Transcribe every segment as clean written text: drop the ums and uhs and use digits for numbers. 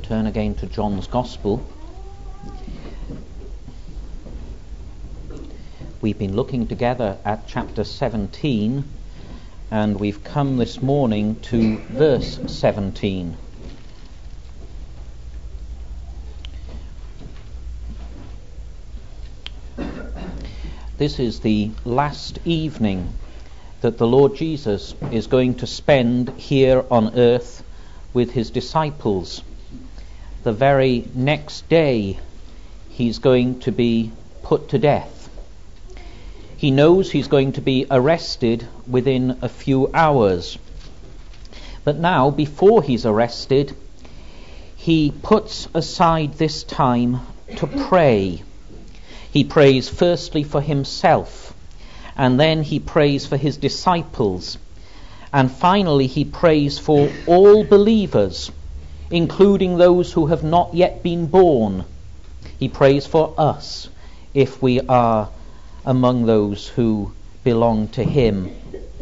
Turn again to John's Gospel. We've been looking together at chapter 17, and we've come this morning to verse 17. This is the last evening that the Lord Jesus is going to spend here on earth with his disciples. The very next day he's going to be put to death. He knows he's going to be arrested within a few hours. But now, before he's arrested, he puts aside this time to pray. He prays firstly for himself, and then he prays for his disciples, and finally he prays for all believers, including those who have not yet been born. He prays for us if we are among those who belong to him.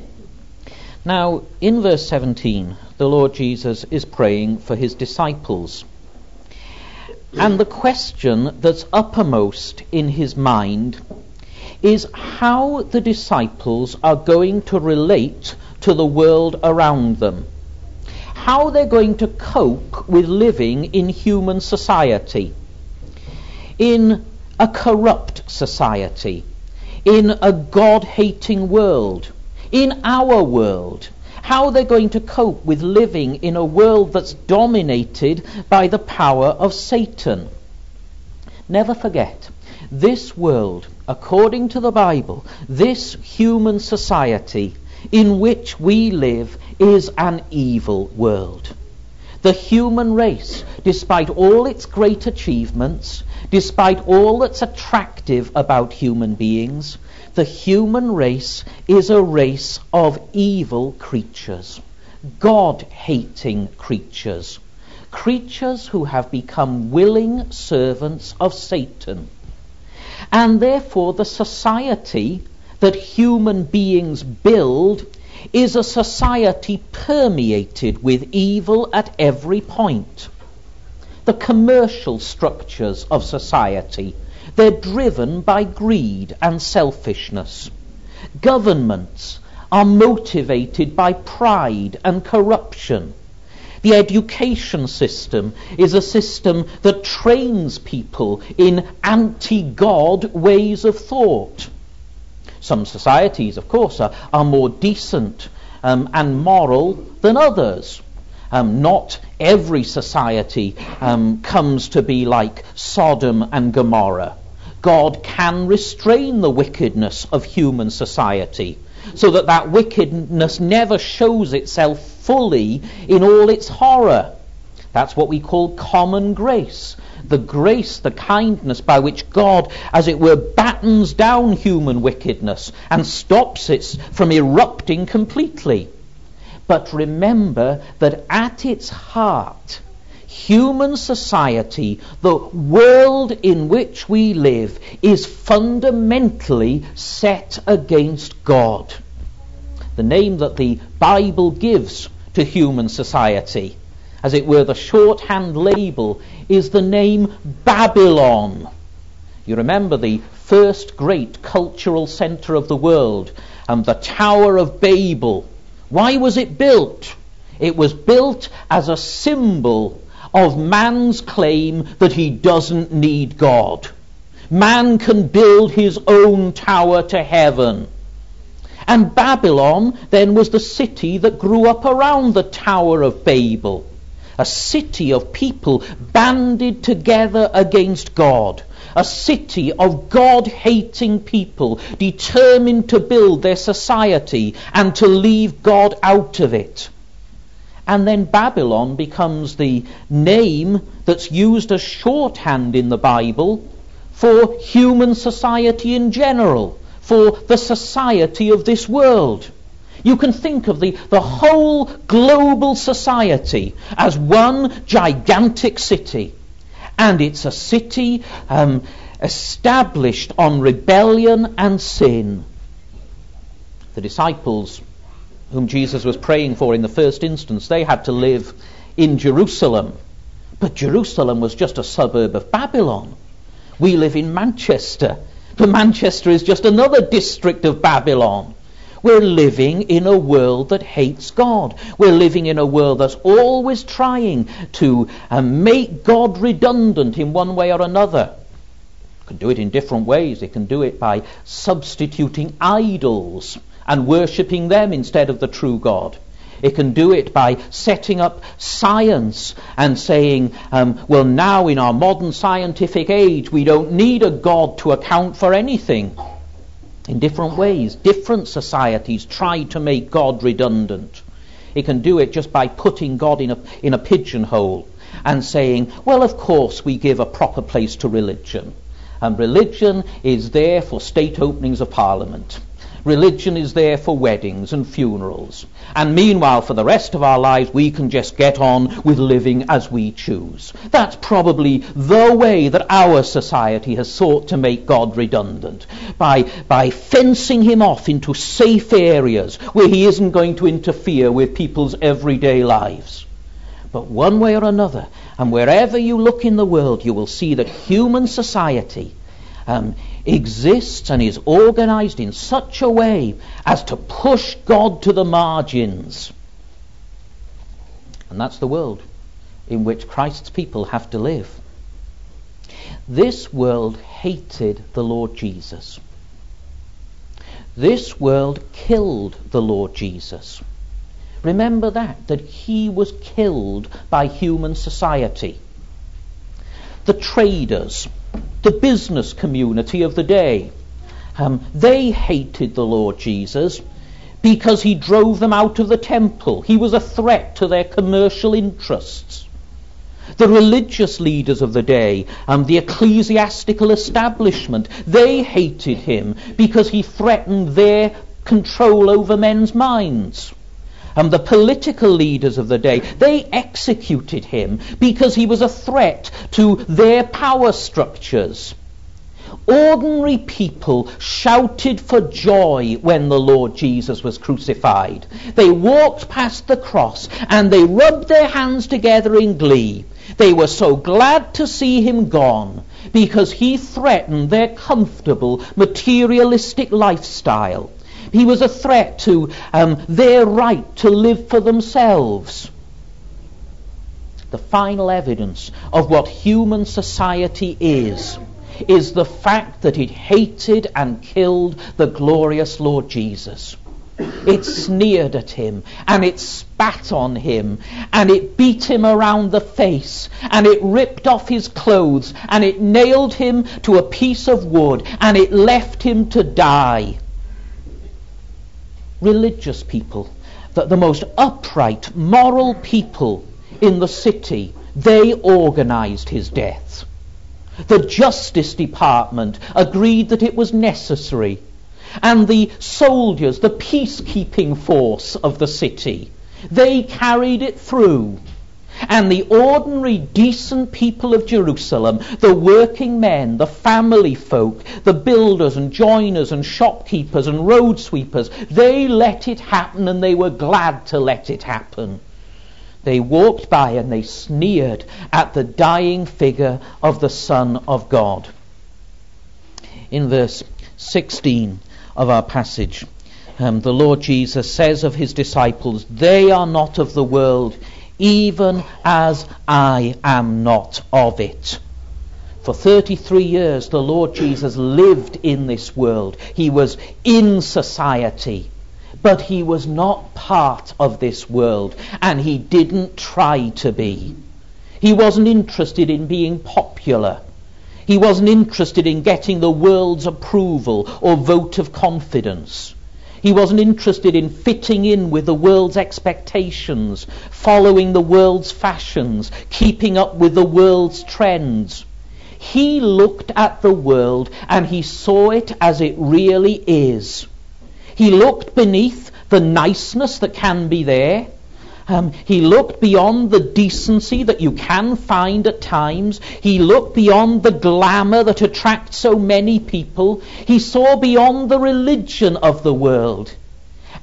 Now, in verse 17, the Lord Jesus is praying for his disciples. And the question that's uppermost in his mind is how the disciples are going to relate to the world around them. How they're going to cope with living in human society, in a corrupt society, in a God-hating world, in our world. How they're going to cope with living in a world that's dominated by the power of Satan. Never forget, this world, according to the Bible, this human society in which we live is an evil world. The human race, despite all its great achievements, despite all that's attractive about human beings, the human race is a race of evil creatures, God-hating creatures, creatures who have become willing servants of Satan. And therefore the society that human beings build is a society permeated with evil at every point. The commercial structures of society, they're driven by greed and selfishness. Governments are motivated by pride and corruption. The education system is a system that trains people in anti-God ways of thought. Some societies, of course, are more decent and moral than others. Not every society comes to be like Sodom and Gomorrah. God can restrain the wickedness of human society so that that wickedness never shows itself fully in all its horror. That's what we call common grace. The grace, the kindness by which God, as it were, battens down human wickedness and stops it from erupting completely. But remember that at its heart, human society, the world in which we live, is fundamentally set against God. The name that the Bible gives to human society, as it were the shorthand label, is the name Babylon. You remember the first great cultural centre of the world, the Tower of Babel. Why was it built? It was built as a symbol of man's claim that he doesn't need God. Man can build his own tower to heaven. And Babylon then was the city that grew up around the Tower of Babel. A city of people banded together against God. A city of God-hating people determined to build their society and to leave God out of it. And then Babylon becomes the name that's used as shorthand in the Bible for human society in general, for the society of this world. You can think of the whole global society as one gigantic city. And it's a city established on rebellion and sin. The disciples whom Jesus was praying for in the first instance, they had to live in Jerusalem. But Jerusalem was just a suburb of Babylon. We live in Manchester, but Manchester is just another district of Babylon. We're living in a world that hates God. We're living in a world that's always trying to make God redundant in one way or another. It can do it in different ways. It can do it by substituting idols and worshipping them instead of the true God. It can do it by setting up science and saying, well, now in our modern scientific age, we don't need a God to account for anything. In different ways, different societies try to make God redundant. It can do it just by putting God in a pigeonhole and saying, well, of course we give a proper place to religion. And religion is there for state openings of Parliament. Religion is there for weddings and funerals. And meanwhile, for the rest of our lives, we can just get on with living as we choose. That's probably the way that our society has sought to make God redundant, by fencing him off into safe areas where he isn't going to interfere with people's everyday lives. But one way or another, and wherever you look in the world, you will see that human society exists and is organized in such a way as to push God to the margins. And that's the world in which Christ's people have to live. This world hated the Lord Jesus. This world killed the Lord Jesus. Remember that he was killed by human society. The traders, the business community of the day, they hated the Lord Jesus because he drove them out of the temple. He was a threat to their commercial interests. The religious leaders of the day, the ecclesiastical establishment, they hated him because he threatened their control over men's minds. The political leaders of the day, they executed him because he was a threat to their power structures. Ordinary people shouted for joy when the Lord Jesus was crucified. They walked past the cross and they rubbed their hands together in glee. They were so glad to see him gone because he threatened their comfortable, materialistic lifestyle. He was a threat to their right to live for themselves. The final evidence of what human society is the fact that it hated and killed the glorious Lord Jesus. It sneered at him, and it spat on him, and it beat him around the face, and it ripped off his clothes, and it nailed him to a piece of wood, and it left him to die. Religious people, the most upright, moral people in the city, they organized his death. The Justice Department agreed that it was necessary. And the soldiers, the peacekeeping force of the city, they carried it through. And the ordinary, decent people of Jerusalem, the working men, the family folk, the builders and joiners and shopkeepers and road sweepers, they let it happen, and they were glad to let it happen. They walked by and they sneered at the dying figure of the Son of God. In verse 16 of our passage, the Lord Jesus says of his disciples, "They are not of the world, even as I am not of it." For 33 years the Lord Jesus lived in this world. He was in society, but he was not part of this world, and he didn't try to be. He wasn't interested in being popular. He wasn't interested in getting the world's approval or vote of confidence. He wasn't interested in fitting in with the world's expectations, following the world's fashions, keeping up with the world's trends. He looked at the world and he saw it as it really is. He looked beneath the niceness that can be there. He looked beyond the decency that you can find at times. He looked beyond the glamour that attracts so many people. He saw beyond the religion of the world.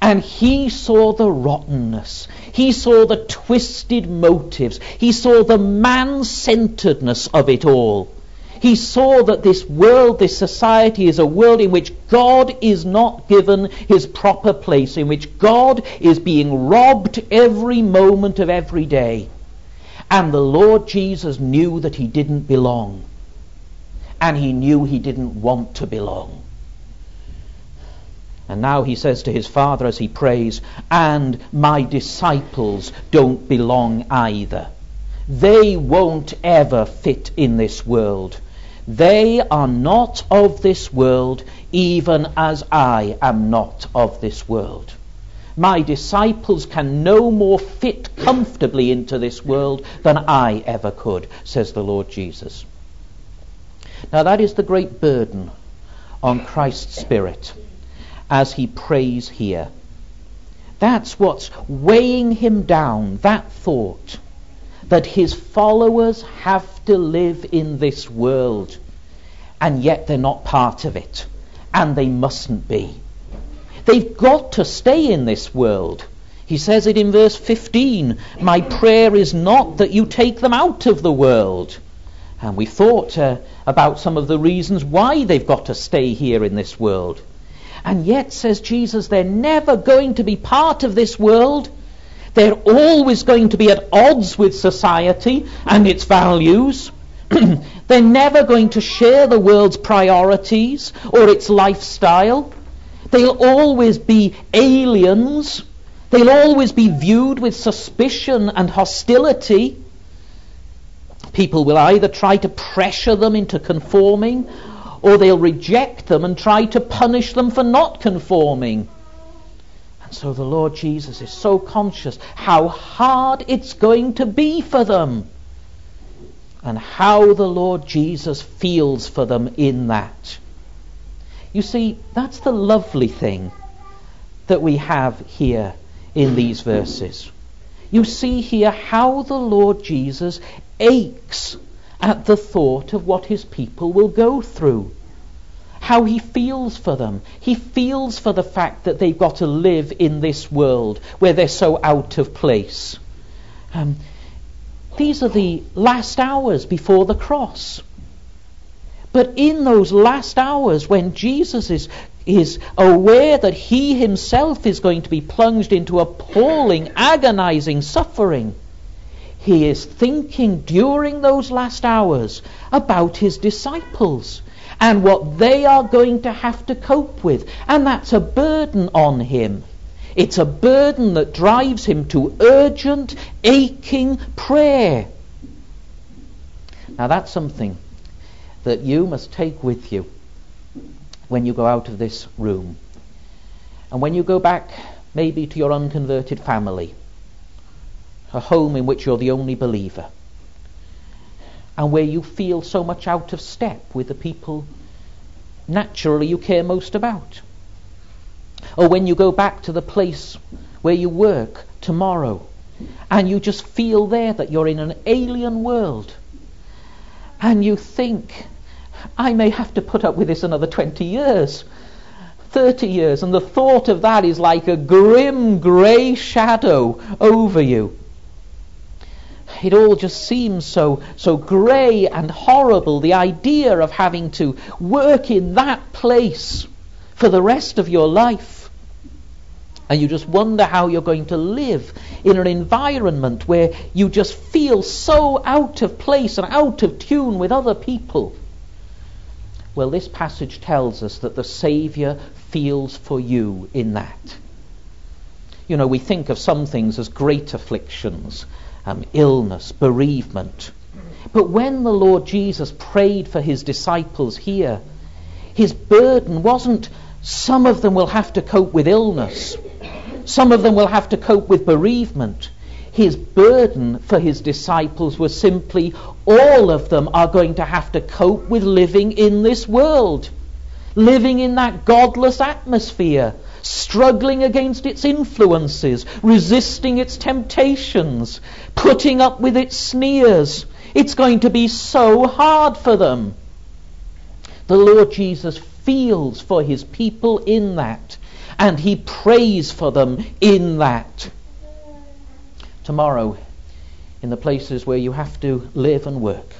And he saw the rottenness. He saw the twisted motives. He saw the man-centeredness of it all. He saw that this world, this society, is a world in which God is not given his proper place, in which God is being robbed every moment of every day. And the Lord Jesus knew that he didn't belong. And he knew he didn't want to belong. And now he says to his Father as he prays, and my disciples don't belong either. They won't ever fit in this world. They are not of this world, even as I am not of this world. My disciples can no more fit comfortably into this world than I ever could, says the Lord Jesus. Now that is the great burden on Christ's Spirit as he prays here. That's what's weighing him down, that thought that his followers have to live in this world, and yet they're not part of it, and they mustn't be. They've got to stay in this world. He says it in verse 15, my prayer is not that you take them out of the world. And we thought about some of the reasons why they've got to stay here in this world. And yet, says Jesus, they're never going to be part of this world. They're always going to be at odds with society and its values. They're never going to share the world's priorities or its lifestyle. They'll always be aliens. They'll always be viewed with suspicion and hostility. People will either try to pressure them into conforming, or they'll reject them and try to punish them for not conforming. And so the Lord Jesus is so conscious how hard it's going to be for them, and how the Lord Jesus feels for them in that. You see, that's the lovely thing that we have here in these verses. You see here how the Lord Jesus aches at the thought of what his people will go through. How he feels for them. He feels for the fact that they've got to live in this world where they're so out of place. These are the last hours before the cross. But in those last hours, when Jesus is aware that he himself is going to be plunged into appalling, agonizing suffering, he is thinking during those last hours about his disciples and what they are going to have to cope with. And that's a burden on him. It's a burden that drives him to urgent, aching prayer. Now that's something that you must take with you when you go out of this room. And when you go back maybe to your unconverted family, a home in which you're the only believer, and where you feel so much out of step with the people naturally you care most about. Or when you go back to the place where you work tomorrow, and you just feel there that you're in an alien world, and you think, I may have to put up with this another 20 years, 30 years, and the thought of that is like a grim grey shadow over you. It all just seems so grey and horrible, the idea of having to work in that place for the rest of your life. And you just wonder how you're going to live in an environment where you just feel so out of place and out of tune with other people. Well, this passage tells us that the Saviour feels for you in that. You know, we think of some things as great afflictions, illness, bereavement. But when the Lord Jesus prayed for his disciples here, his burden wasn't some of them will have to cope with illness, some of them will have to cope with bereavement. His burden for his disciples was simply all of them are going to have to cope with living in this world, living in that godless atmosphere, struggling against its influences, resisting its temptations, putting up with its sneers. It's going to be so hard for them. The Lord Jesus feels for his people in that. and he prays for them in that. Tomorrow, in the places where you have to live and work,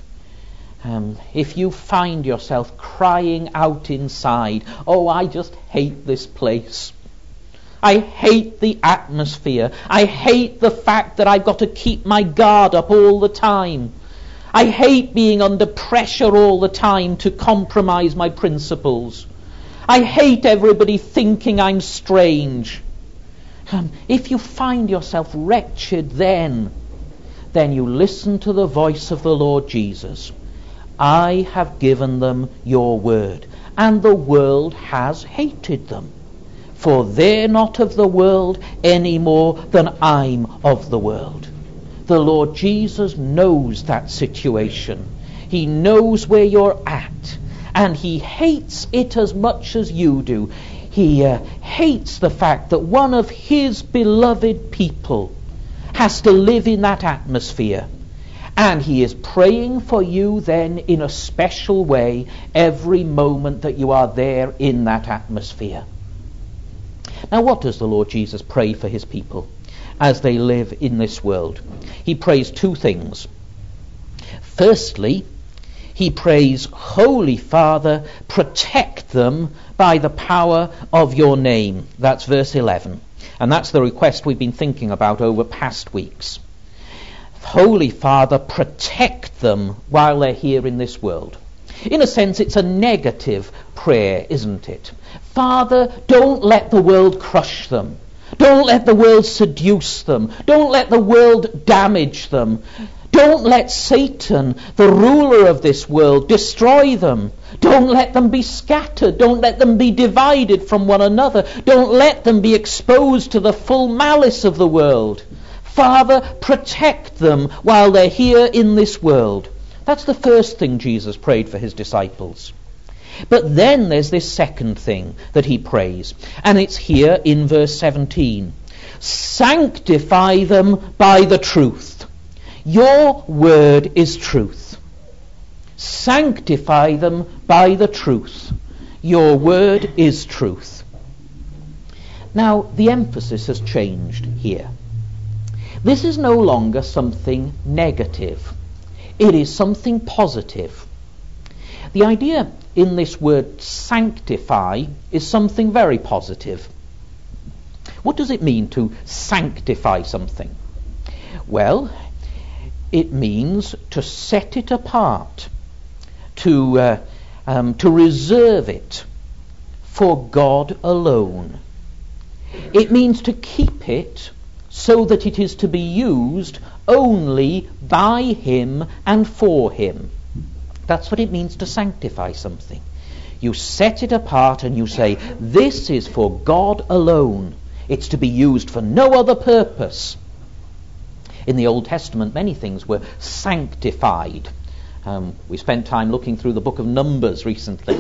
if you find yourself crying out inside, oh, I just hate this place. I hate the atmosphere. I hate the fact that I've got to keep my guard up all the time. I hate being under pressure all the time to compromise my principles. I hate everybody thinking I'm strange. If you find yourself wretched then you listen to the voice of the Lord Jesus. I have given them your word, and the world has hated them. For they're not of the world any more than I'm of the world. The Lord Jesus knows that situation. He knows where you're at, and he hates it as much as you do. He hates the fact that one of his beloved people has to live in that atmosphere. And he is praying for you then in a special way every moment that you are there in that atmosphere. Now, what does the Lord Jesus pray for his people as they live in this world? He prays two things. Firstly, he prays, Holy Father, protect them by the power of your name. That's verse 11. And that's the request we've been thinking about over past weeks. Holy Father, protect them while they're here in this world. In a sense, it's a negative prayer, isn't it? Father, don't let the world crush them. Don't let the world seduce them. Don't let the world damage them. Don't let Satan, the ruler of this world, destroy them. Don't let them be scattered. Don't let them be divided from one another. Don't let them be exposed to the full malice of the world. Father, protect them while they're here in this world. That's the first thing Jesus prayed for his disciples. But then there's this second thing that he prays, and it's here in verse 17. Sanctify them by the truth. Your word is truth. Sanctify them by the truth. Your word is truth. Now, the emphasis has changed here. This is no longer something negative. It is something positive. The idea in this word sanctify is something very positive. What does it mean to sanctify something? Well, it means to set it apart, to reserve it for God alone. It means to keep it so that it is to be used only by him and for him. That's what it means to sanctify something. You set it apart and you say, this is for God alone. It's to be used for no other purpose. In the Old Testament, many things were sanctified. We spent time looking through the book of Numbers recently.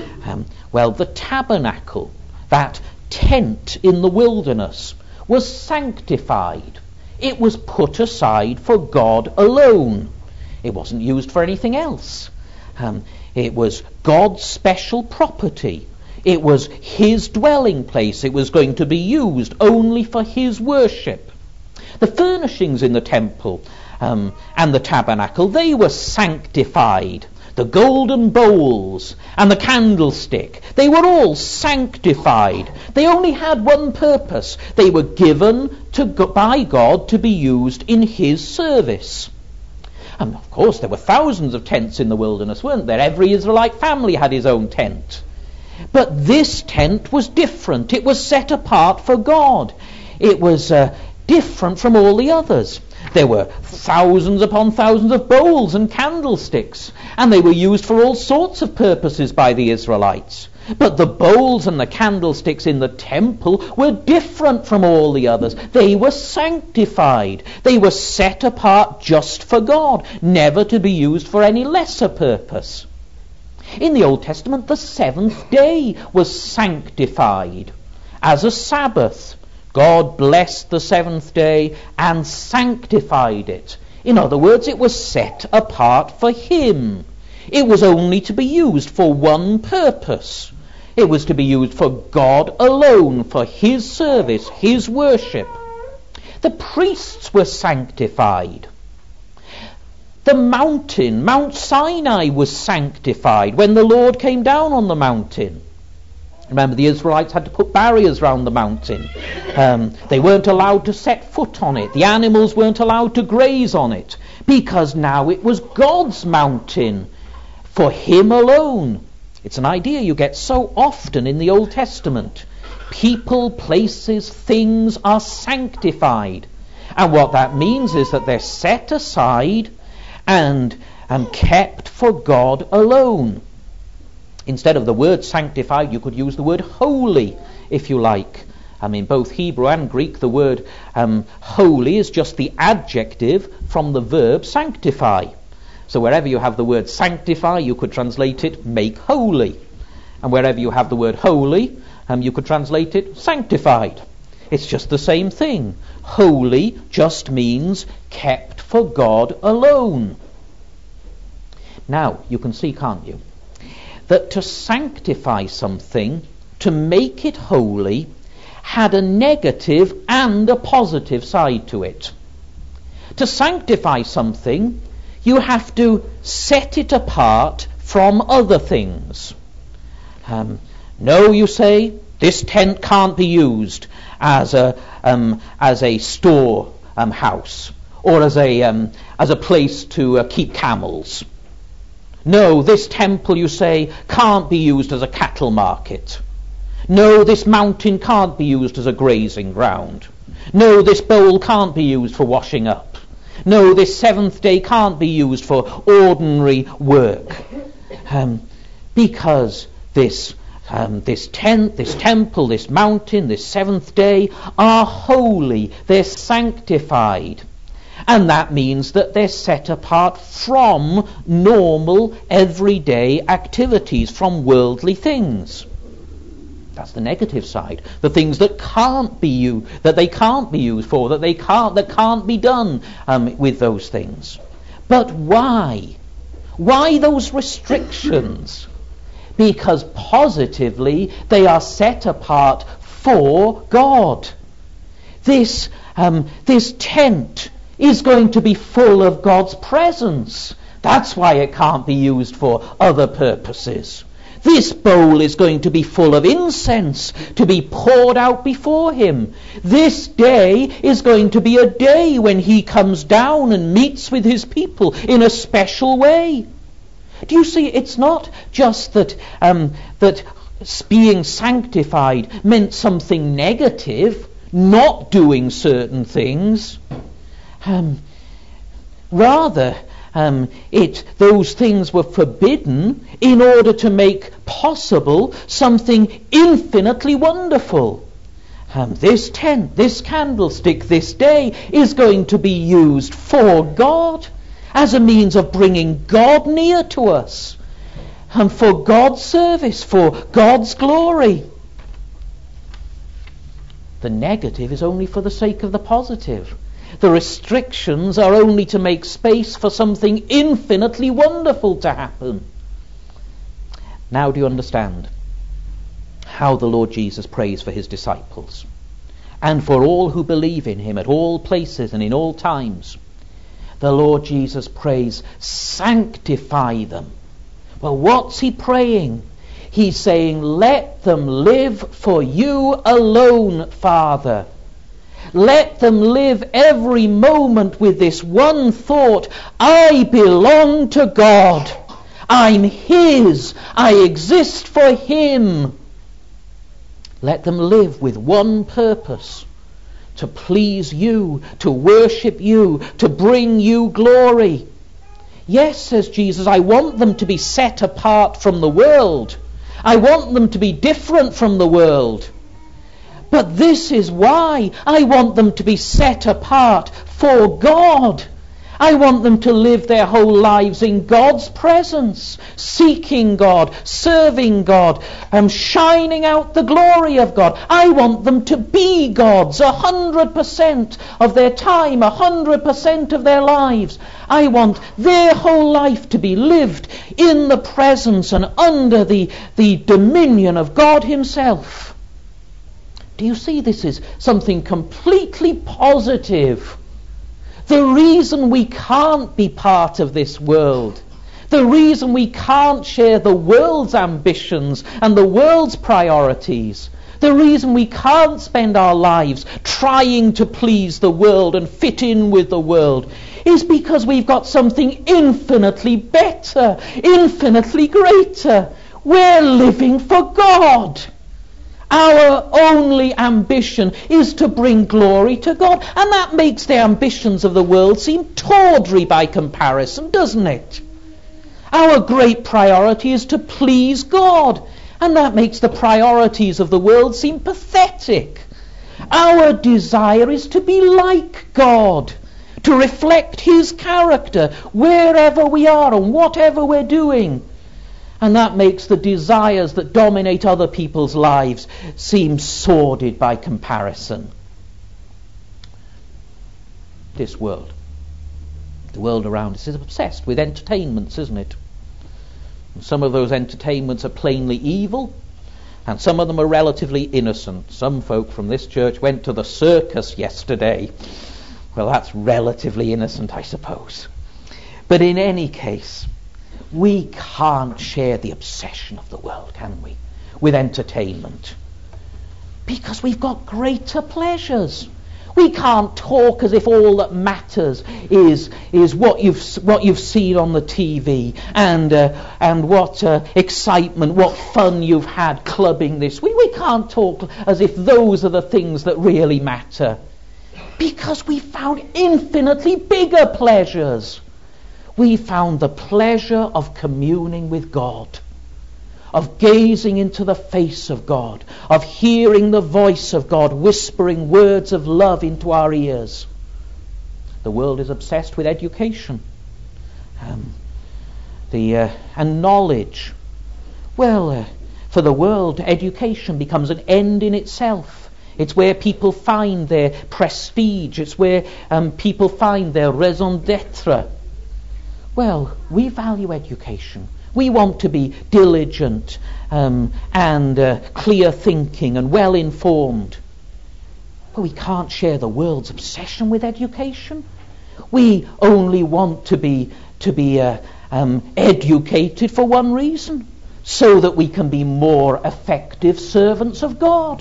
The tabernacle, that tent in the wilderness, was sanctified. It was put aside for God alone. It wasn't used for anything else. It was God's special property. It was his dwelling place. It was going to be used only for his worship. The furnishings in the temple and the tabernacle, they were sanctified. The golden bowls and the candlestick, they were all sanctified. They only had one purpose. They were given by God to be used in his service. And of course there were thousands of tents in the wilderness, weren't there? Every Israelite family had his own tent. But this tent was different. It was set apart for God. It was different from all the others. There were thousands upon thousands of bowls and candlesticks, and they were used for all sorts of purposes by the Israelites. But the bowls and the candlesticks in the temple were different from all the others. They were sanctified. They were set apart just for God, never to be used for any lesser purpose. In the Old Testament, the seventh day was sanctified as a Sabbath. God blessed the seventh day and sanctified it. In other words, it was set apart for him. It was only to be used for one purpose. It was to be used for God alone, for his service, his worship. The priests were sanctified. The mountain, Mount Sinai, was sanctified when the Lord came down on the mountain. Remember, the Israelites had to put barriers round the mountain. They weren't allowed to set foot on it. The animals weren't allowed to graze on it, because now it was God's mountain, for him alone. It's an idea you get so often in the Old Testament. People, places, things are sanctified. And what that means is that they're set aside and kept for God alone. Instead of the word sanctified, you could use the word holy, if you like. In both Hebrew and Greek, the word holy is just the adjective from the verb sanctify. So wherever you have the word sanctify, you could translate it make holy. And wherever you have the word holy, you could translate it sanctified. It's just the same thing. Holy just means kept for God alone. Now, you can see, can't you, that to sanctify something, to make it holy, had a negative and a positive side to it. To sanctify something, you have to set it apart from other things. No, you say, this tent can't be used as a store house, or as a place to keep camels. No, this temple, you say, can't be used as a cattle market. No, this mountain can't be used as a grazing ground. No, this bowl can't be used for washing up. No, this seventh day can't be used for ordinary work. Because this tent, this temple, this mountain, this seventh day are holy. They're sanctified. And that means that they're set apart from normal, everyday activities, from worldly things. That's the negative side. The things that can't be used, that they can't be used for, that can't be done with those things. But why? Why those restrictions? Because positively they are set apart for God. This tent is going to be full of God's presence. That's why it can't be used for other purposes. This bowl is going to be full of incense to be poured out before him. This day is going to be a day when he comes down and meets with his people in a special way. Do you see, it's not just that being sanctified meant something negative, not doing certain things. Rather, those things were forbidden in order to make possible something infinitely wonderful. This tent, this candlestick, this day is going to be used for God, as a means of bringing God near to us, and for God's service, for God's glory. The negative is only for the sake of the positive. The restrictions are only to make space for something infinitely wonderful to happen. Now do you understand how the Lord Jesus prays for his disciples and for all who believe in him at all places and in all times? The Lord Jesus prays, sanctify them. Well, what's he praying? He's saying, let them live for you alone, Father. Let them live every moment with this one thought: I belong to God. I'm his. I exist for him. Let them live with one purpose: to please you, to worship you, to bring you glory. Yes, says Jesus, I want them to be set apart from the world. I want them to be different from the world. But this is why I want them to be set apart for God. I want them to live their whole lives in God's presence, seeking God, serving God, shining out the glory of God. I want them to be God's 100% of their time, 100% of their lives. I want their whole life to be lived in the presence and under the dominion of God himself. Do you see, this is something completely positive. The reason we can't be part of this world, the reason we can't share the world's ambitions and the world's priorities, the reason we can't spend our lives trying to please the world and fit in with the world, is because we've got something infinitely better, infinitely greater. We're living for God. Our only ambition is to bring glory to God. And that makes the ambitions of the world seem tawdry by comparison, doesn't it? Our great priority is to please God. And that makes the priorities of the world seem pathetic. Our desire is to be like God, to reflect his character wherever we are and whatever we're doing. And that makes the desires that dominate other people's lives seem sordid by comparison. This world, the world around us, is obsessed with entertainments, isn't it? And some of those entertainments are plainly evil, and some of them are relatively innocent. Some folk from this church went to the circus yesterday. Well, that's relatively innocent, I suppose. But in any case, we can't share the obsession of the world, can we, with entertainment? Because we've got greater pleasures. We can't talk as if all that matters is what you've seen on the TV and what excitement, what fun you've had clubbing this week. We can't talk as if those are the things that really matter. Because we found infinitely bigger pleasures. We found the pleasure of communing with God, of gazing into the face of God, of hearing the voice of God whispering words of love into our ears. The world is obsessed with education and knowledge. Well, for the world, education becomes an end in itself. It's where people find their prestige. It's where people find their raison d'être. Well, we value education. We want to be diligent and clear thinking and well informed. But we can't share the world's obsession with education. We only want to be educated for one reason, so that we can be more effective servants of God.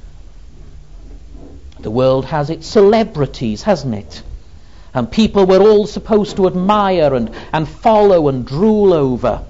The world has its celebrities, hasn't it? And people we're all supposed to admire and follow and drool over.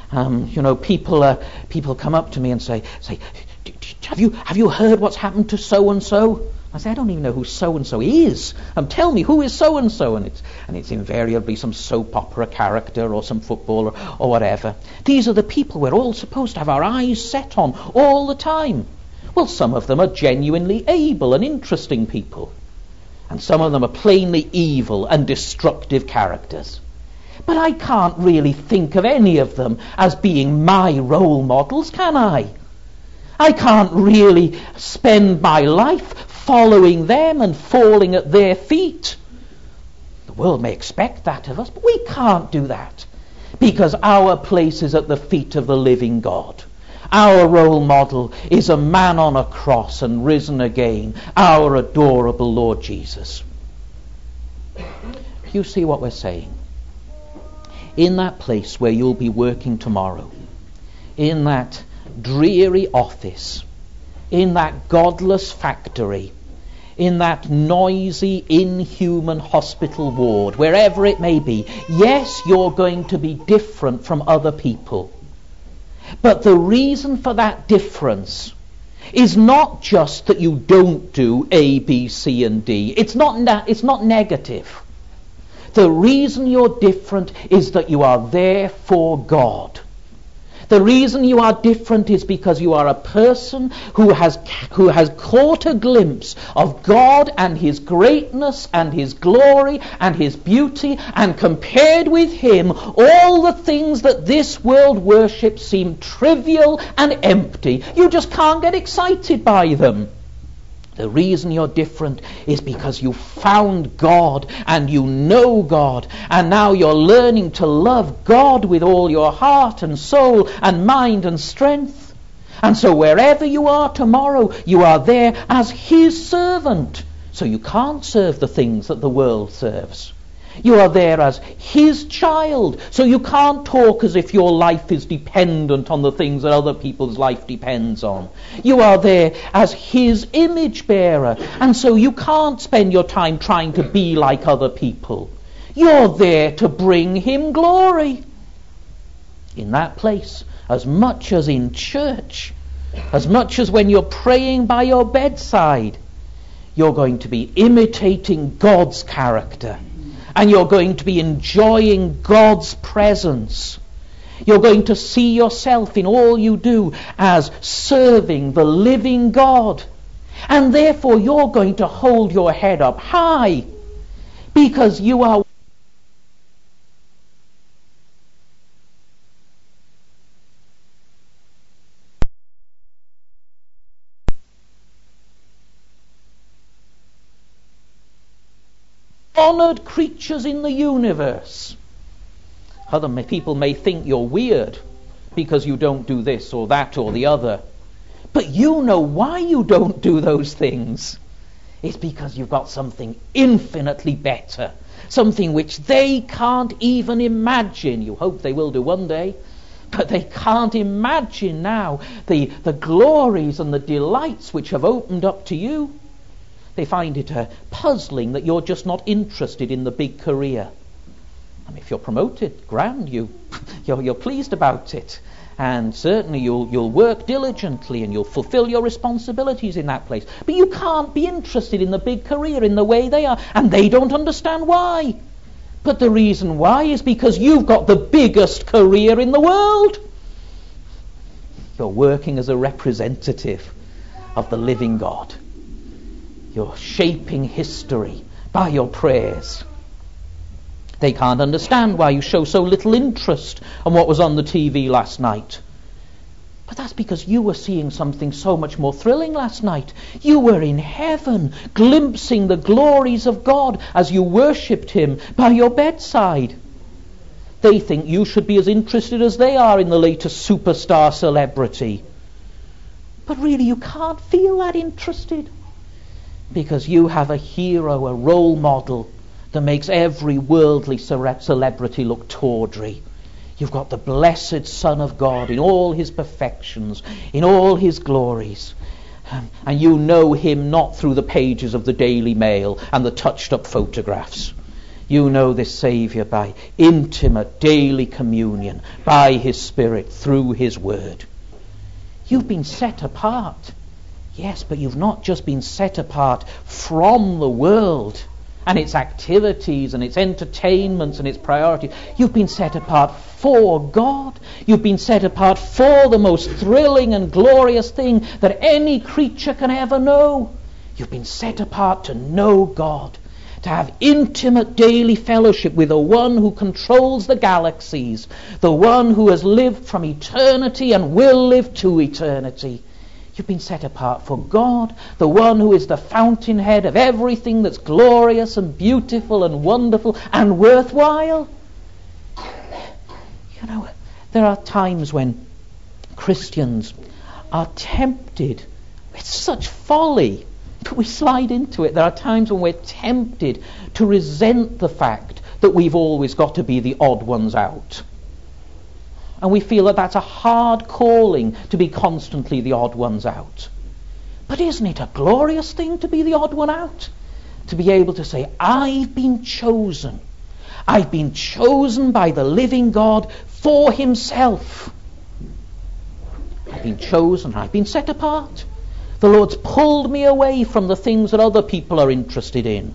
People come up to me and say, have you heard what's happened to so and so? I say, I don't even know who so and so is. Tell me, who is so and so? And it's invariably some soap opera character or some footballer or whatever. These are the people we're all supposed to have our eyes set on all the time. Well, some of them are genuinely able and interesting people. And some of them are plainly evil and destructive characters. But I can't really think of any of them as being my role models, can I? I can't really spend my life following them and falling at their feet. The world may expect that of us, but we can't do that, because our place is at the feet of the living God. Our role model is a man on a cross and risen again, our adorable Lord Jesus. You see what we're saying? In that place where you'll be working tomorrow, in that dreary office, in that godless factory, in that noisy, inhuman hospital ward, wherever it may be, yes, you're going to be different from other people. But the reason for that difference is not just that you don't do A, B, C, and D. It's not negative. The reason you're different is that you are there for God. The reason you are different is because you are a person who has caught a glimpse of God and his greatness and his glory and his beauty, and compared with him, all the things that this world worships seem trivial and empty. You just can't get excited by them. The reason you're different is because you found God and you know God, and now you're learning to love God with all your heart and soul and mind and strength. And so wherever you are tomorrow, you are there as his servant. So you can't serve the things that the world serves. You are there as his child, so you can't talk as if your life is dependent on the things that other people's life depends on. You are there as his image bearer, and so you can't spend your time trying to be like other people. You're there to bring him glory. In that place, as much as in church, as much as when you're praying by your bedside, you're going to be imitating God's character. And you're going to be enjoying God's presence. You're going to see yourself in all you do as serving the living God. And therefore you're going to hold your head up high, because you are honored creatures in the universe. Other people may think you're weird because you don't do this or that or the other. But you know why you don't do those things. It's because you've got something infinitely better. Something which they can't even imagine. You hope they will do one day. But they can't imagine now the glories and the delights which have opened up to you. They find it puzzling that you're just not interested in the big career. I mean, if you're promoted, grand, you're pleased about it. And certainly you'll work diligently and you'll fulfill your responsibilities in that place. But you can't be interested in the big career in the way they are. And they don't understand why. But the reason why is because you've got the biggest career in the world. You're working as a representative of the living God. You're shaping history by your prayers. They can't understand why you show so little interest on what was on the TV last night. But that's because you were seeing something so much more thrilling last night. You were in heaven, glimpsing the glories of God as you worshipped him by your bedside. They think you should be as interested as they are in the latest superstar celebrity. But really you can't feel that interested. Because you have a hero, a role model that makes every worldly celebrity look tawdry. You've got the blessed Son of God in all his perfections, in all his glories. And you know him not through the pages of the Daily Mail and the touched-up photographs. You know this Saviour by intimate daily communion, by his Spirit, through his Word. You've been set apart. Yes, but you've not just been set apart from the world and its activities and its entertainments and its priorities. You've been set apart for God. You've been set apart for the most thrilling and glorious thing that any creature can ever know. You've been set apart to know God, to have intimate daily fellowship with the one who controls the galaxies, the one who has lived from eternity and will live to eternity. You've been set apart for God, the one who is the fountainhead of everything that's glorious and beautiful and wonderful and worthwhile. You know, there are times when Christians are tempted with such folly, but we slide into it. There are times when we're tempted to resent the fact that we've always got to be the odd ones out. And we feel that that's a hard calling, to be constantly the odd ones out. But isn't it a glorious thing to be the odd one out? To be able to say, I've been chosen. I've been chosen by the living God for himself. I've been chosen. I've been set apart. The Lord's pulled me away from the things that other people are interested in.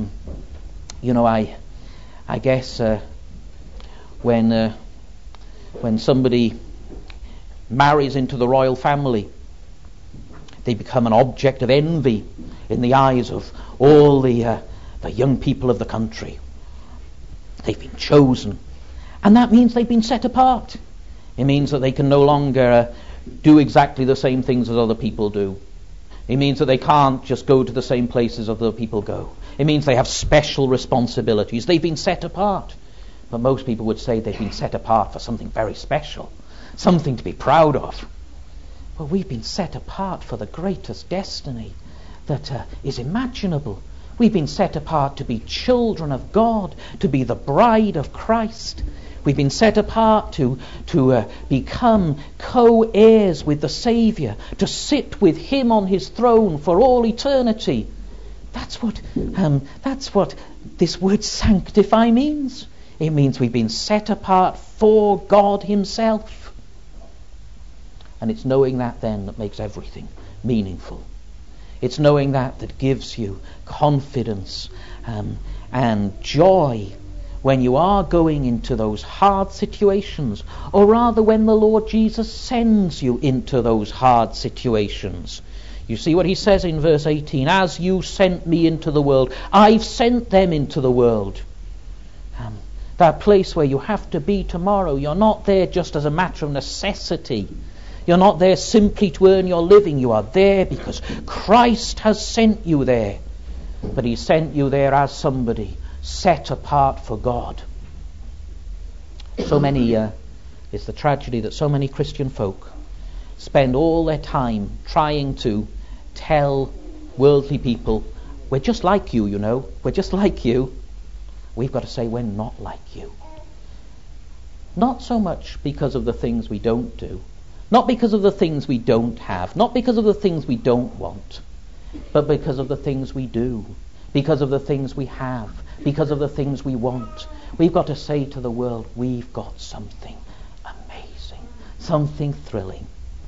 I guess when When somebody marries into the royal family, they become an object of envy in the eyes of all the young people of the country. They've been chosen. And that means they've been set apart. It means that they can no longer do exactly the same things as other people do. It means that they can't just go to the same places other people go. It means they have special responsibilities. They've been set apart. But most people would say they've been set apart for something very special, something to be proud of. Well, we've been set apart for the greatest destiny that is imaginable. We've been set apart to be children of God, to be the bride of Christ. We've been set apart to become co-heirs with the Saviour, to sit with Him on His throne for all eternity. That's what this word sanctify means. It means we've been set apart for God Himself. And it's knowing that then that makes everything meaningful. It's knowing that gives you confidence and joy when you are going into those hard situations, or rather when the Lord Jesus sends you into those hard situations. You see what He says in verse 18, as you sent me into the world, I've sent them into the world. That place where you have to be tomorrow, you're not there just as a matter of necessity. You're not there simply to earn your living. You are there because Christ has sent you there. But He sent you there as somebody set apart for God. So many, it's the tragedy that so many Christian folk spend all their time trying to tell worldly people, we're just like you, you know, we're just like you. We've got to say we're not like you. Not so much because of the things we don't do, not because of the things we don't have, not because of the things we don't want, but because of the things we do, because of the things we have, because of the things we want. We've got to say to the world, we've got something amazing, something thrilling.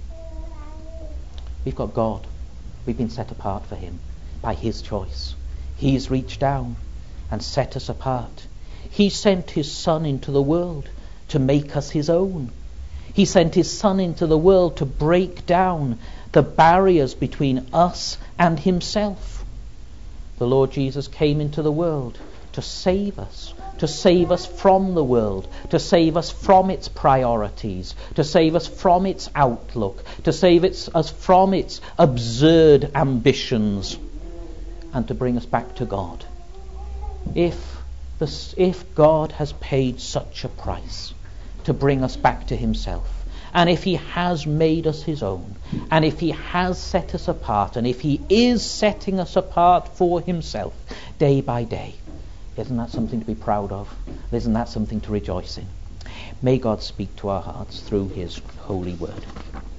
We've got God. We've been set apart for Him by His choice. He's reached down and set us apart. He sent His Son into the world to make us His own. He sent His Son into the world to break down the barriers between us and Himself. The Lord Jesus came into the world to save us from the world, to save us from its priorities, to save us from its outlook, to save us from its absurd ambitions, and to bring us back to God. If God has paid such a price to bring us back to Himself, and if He has made us His own, and if He has set us apart, and if He is setting us apart for Himself day by day, isn't that something to be proud of? Isn't that something to rejoice in? May God speak to our hearts through His holy word.